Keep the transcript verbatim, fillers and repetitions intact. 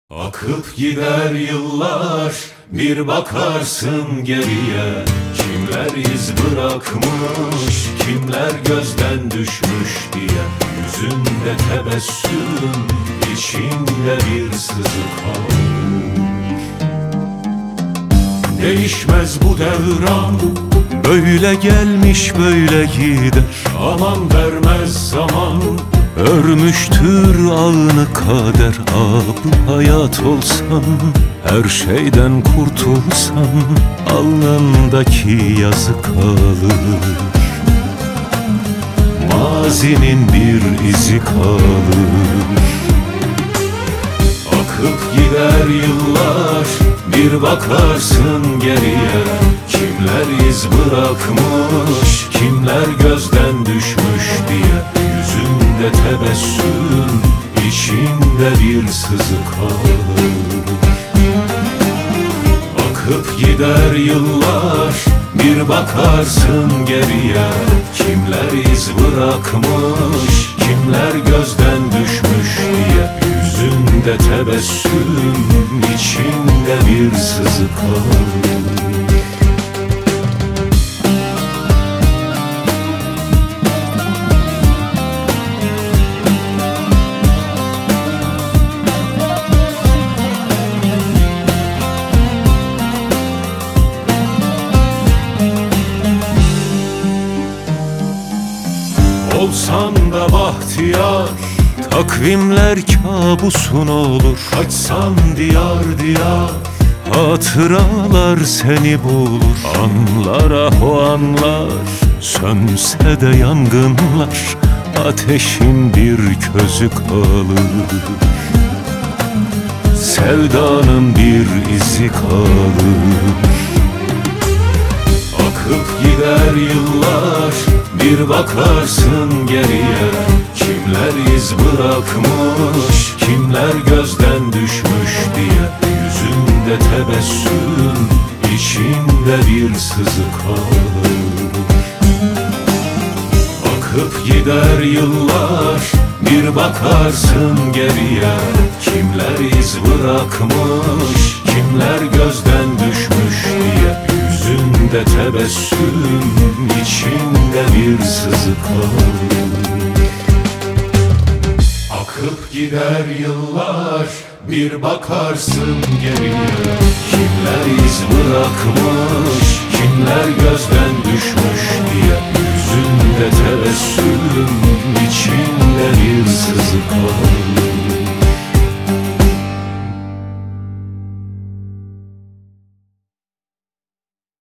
Akıp gider yıllar, bir bakarsın geriye. Kimler iz bırakmış, kimler gözden düşmüş diye. Yüzünde tebessüm, içinde bir sızı kalır. Değişmez bu devran, böyle gelmiş böyle gider. Aman vermez zaman, örmüştür ağını kader. Ab hayat olsan, her şeyden kurtulsan, alnındaki yazı kalır. Mazinin bir izi kalır. Akıp gider yıllar, bir bakarsın geriye. Kimler iz bırakmış, kimler gözden düşmüş diye. Yüzünde tebessüm, içinde bir sızı kalır. Akıp gider yıllar, bir bakarsın geriye. Kimler iz bırakmış, kimler gözden düşmüş diye. Yüzünde tebessüm, içinde bir sızı kalır. Olsan da bahtiyar, takvimler kabusun olur. Kaçsan diyar diyar, hatıralar seni bulur. Anlar ah o anlar, sönse de yangınlar. Ateşin bir közü kalır. Sevdanın bir izi kalır. Akıp gider yıllar, bir bakarsın geriye. Kimler iz bırakmış, kimler gözden düşmüş diye. Yüzünde tebessüm, içinde bir sızı kalır. Akıp gider yıllar, bir bakarsın geriye. Kimler iz bırakmış, kimler gözden düşmüş diye. Yüzünde tebessüm, içinde bir sızı kalır. Akıp gider yıllar, bir bakarsın geriye. Kimler iz bırakmış, kimler gözden düşmüş diye. Yüzünde tebessüm, içinde bir sızı kalır.